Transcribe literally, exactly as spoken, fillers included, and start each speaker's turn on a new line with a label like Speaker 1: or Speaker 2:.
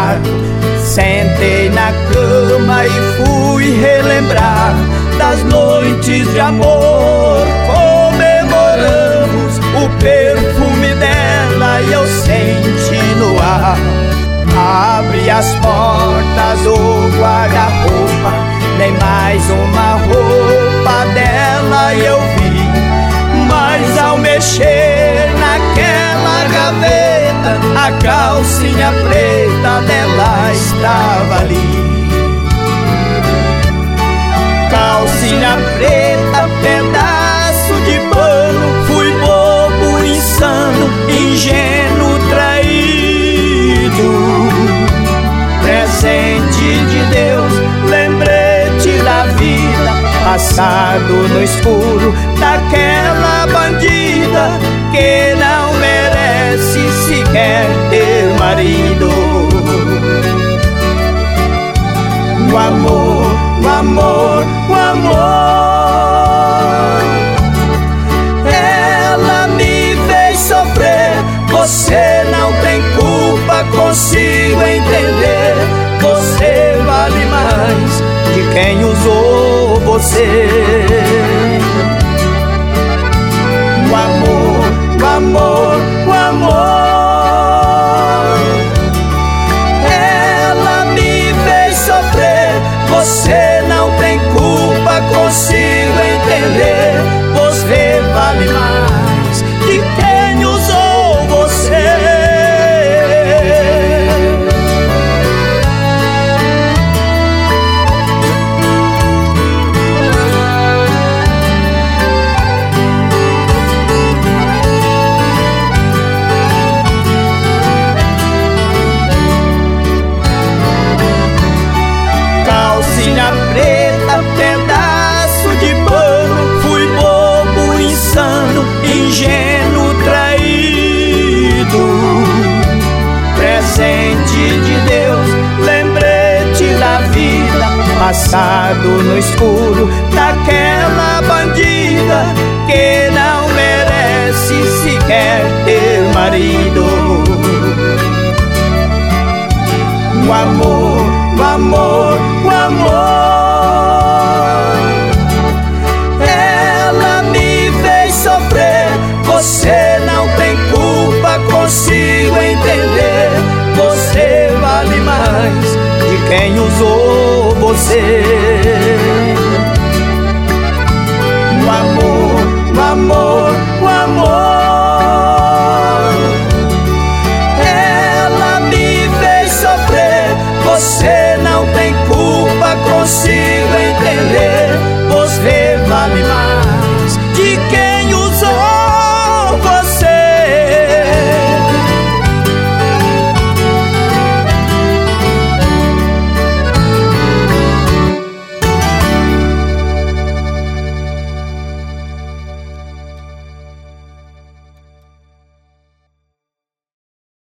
Speaker 1: quarto, sentei na cama e fui relembrar das noites de amor. Comemoramos o perfume dela e eu senti no ar. Abre as portas do guarda-roupa, nem mais uma roupa dela eu vi. Mas ao mexer naquela gaveta, a calcinha preta dela estava ali. Calcinha preta, pedaço de pano, fui bobo, insano, ingênuo, traído. Presente de Deus, lembrete da vida, passado no escuro daquela bandida que não merece sequer ter marido. O amor, o amor, o amor, ela me fez sofrer. Você não tem culpa, consigo entender. Você vale mais de quem usou você. O amor, o amor, o amor, ela me fez sofrer. Você não tem culpa, consigo entender. Você vale mais de quem usou você. Calcinha preta, pedaço de pano, fui bobo, insano, ingênuo, traído. Presente de Deus, lembrete da vida, passado no escuro daquela bandida que não merece sequer ter marido. O amor, o amor, o amor,